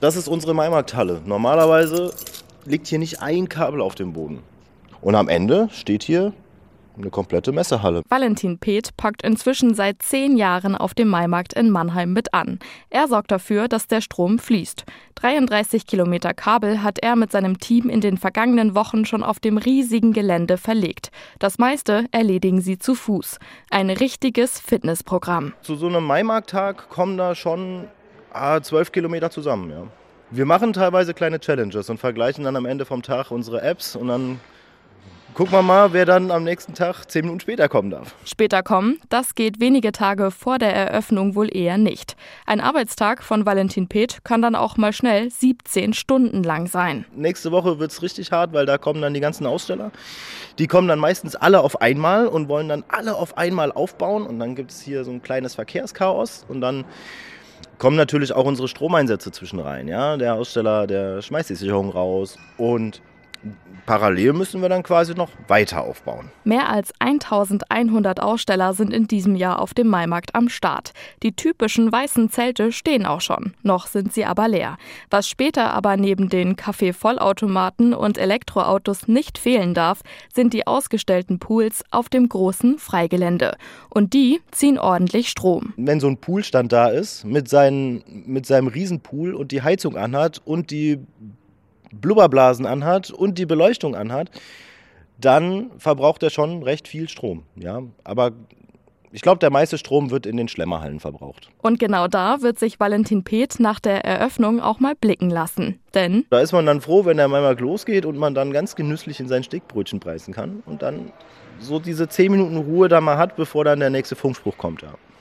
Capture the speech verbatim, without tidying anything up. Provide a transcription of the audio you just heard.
Das ist unsere Maimarkthalle. Normalerweise liegt hier nicht ein Kabel auf dem Boden. Und am Ende steht hier eine komplette Messehalle. Valentin Peth packt inzwischen seit zehn Jahren auf dem Maimarkt in Mannheim mit an. Er sorgt dafür, dass der Strom fließt. dreiunddreißig Kilometer Kabel hat er mit seinem Team in den vergangenen Wochen schon auf dem riesigen Gelände verlegt. Das meiste erledigen sie zu Fuß. Ein richtiges Fitnessprogramm. Zu so einem Maimarkttag kommen da schon ah, zwölf Kilometer zusammen. Ja. Wir machen teilweise kleine Challenges und vergleichen dann am Ende vom Tag unsere Apps und dann gucken wir mal, wer dann am nächsten Tag zehn Minuten später kommen darf. Später kommen, das geht wenige Tage vor der Eröffnung wohl eher nicht. Ein Arbeitstag von Valentin Peth kann dann auch mal schnell siebzehn Stunden lang sein. Nächste Woche wird es richtig hart, weil da kommen dann die ganzen Aussteller. Die kommen dann meistens alle auf einmal und wollen dann alle auf einmal aufbauen. Und dann gibt es hier so ein kleines Verkehrschaos und dann kommen natürlich auch unsere Stromeinsätze zwischen rein. Ja? Der Aussteller, der schmeißt die Sicherung raus und parallel müssen wir dann quasi noch weiter aufbauen. Mehr als eintausendeinhundert Aussteller sind in diesem Jahr auf dem Maimarkt am Start. Die typischen weißen Zelte stehen auch schon. Noch sind sie aber leer. Was später aber neben den Kaffee-Vollautomaten und Elektroautos nicht fehlen darf, sind die ausgestellten Pools auf dem großen Freigelände. Und die ziehen ordentlich Strom. Wenn so ein Poolstand da ist, mit, seinen, mit seinem Riesenpool und die Heizung anhat und die Blubberblasen anhat und die Beleuchtung anhat, dann verbraucht er schon recht viel Strom. Ja? Aber ich glaube, der meiste Strom wird in den Schlemmerhallen verbraucht. Und genau da wird sich Valentin Peth nach der Eröffnung auch mal blicken lassen. Denn da ist man dann froh, wenn der Maimarkt losgeht und man dann ganz genüsslich in sein Stickbrötchen beißen kann und dann so diese zehn Minuten Ruhe da mal hat, bevor dann der nächste Funkspruch kommt. Ja.